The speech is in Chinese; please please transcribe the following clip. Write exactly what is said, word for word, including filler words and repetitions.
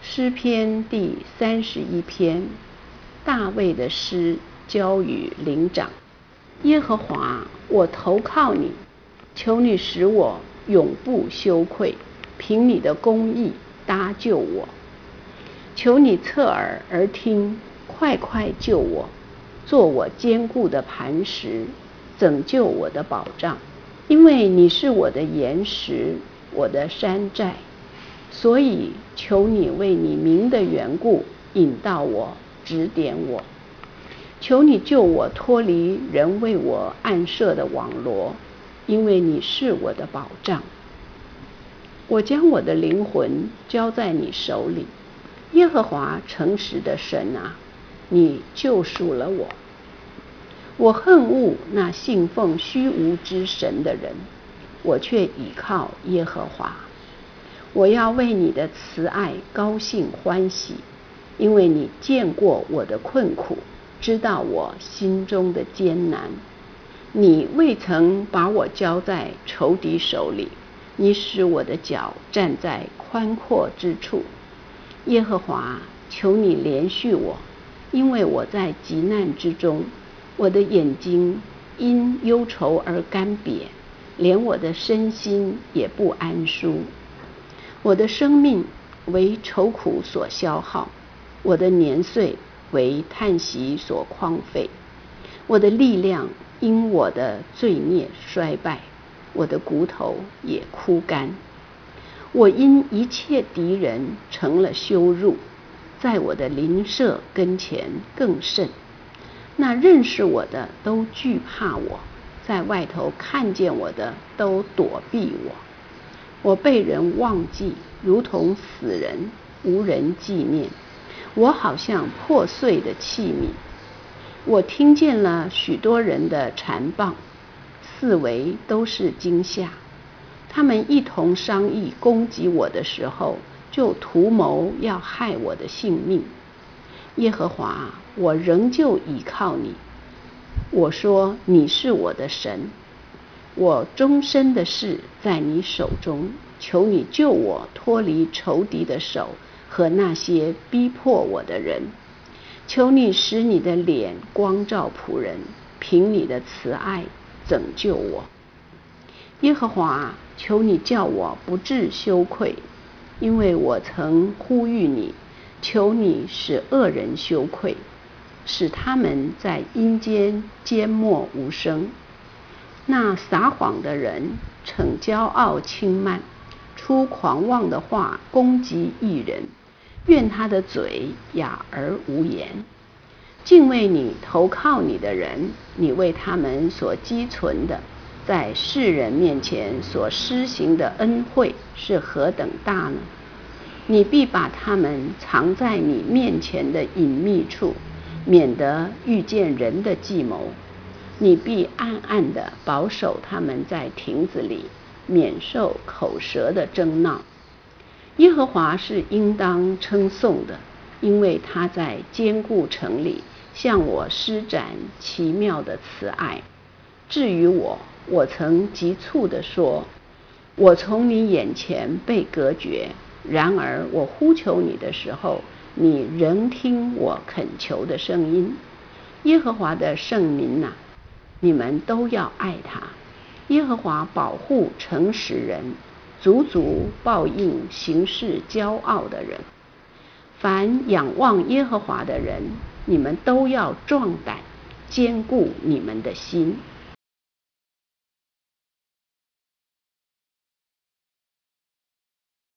诗篇第三十一篇，大卫的诗交与灵长。耶和华，我投靠你，求你使我永不羞愧，凭你的公义搭救我。求你侧耳而听，快快救我，做我坚固的磐石，拯救我的保障。因为你是我的岩石，我的山寨，所以求你为你名的缘故引导我，指点我。求你救我脱离人为我暗设的网罗，因为你是我的保障。我将我的灵魂交在你手里，耶和华诚实的神啊，你救赎了我。我恨恶那信奉虚无之神的人，我却倚靠耶和华。我要为你的慈爱高兴欢喜，因为你见过我的困苦，知道我心中的艰难。你未曾把我交在仇敌手里，你使我的脚站在宽阔之处。耶和华，求你怜恤我，因为我在急难之中，我的眼睛因忧愁而干瘪，连我的身心也不安舒。我的生命为愁苦所消耗，我的年岁为叹息所荒废。我的力量因我的罪孽衰败，我的骨头也枯干。我因一切敌人成了羞辱，在我的邻舍跟前更甚。那认识我的都惧怕我，在外头看见我的都躲避我。我被人忘记，如同死人，无人纪念。我好像破碎的器皿。我听见了许多人的缠棒，四围都是惊吓。他们一同商议攻击我的时候，就图谋要害我的性命。耶和华，我仍旧倚靠你。我说你是我的神，我终身的事在你手中，求你救我脱离仇敌的手和那些逼迫我的人。求你使你的脸光照仆人，凭你的慈爱拯救我。耶和华，求你叫我不致羞愧，因为我曾呼吁你，求你使恶人羞愧，使他们在阴间缄默无声。那撒谎的人逞骄傲轻慢，出狂妄的话攻击义人，愿他的嘴哑而无言。敬畏你投靠你的人，你为他们所积存的，在世人面前所施行的恩惠是何等大呢？你必把他们藏在你面前的隐秘处，免得遇见人的计谋。你必暗暗地保守他们在亭子里，免受口舌的争闹。耶和华是应当称颂的，因为他在坚固城里向我施展奇妙的慈爱。至于我，我曾急促地说，我从你眼前被隔绝，然而我呼求你的时候，你仍听我恳求的声音。耶和华的圣民哪，你们都要爱他。耶和华保护诚实人，足足报应行事骄傲的人。凡仰望耶和华的人，你们都要壮胆，坚固你们的心。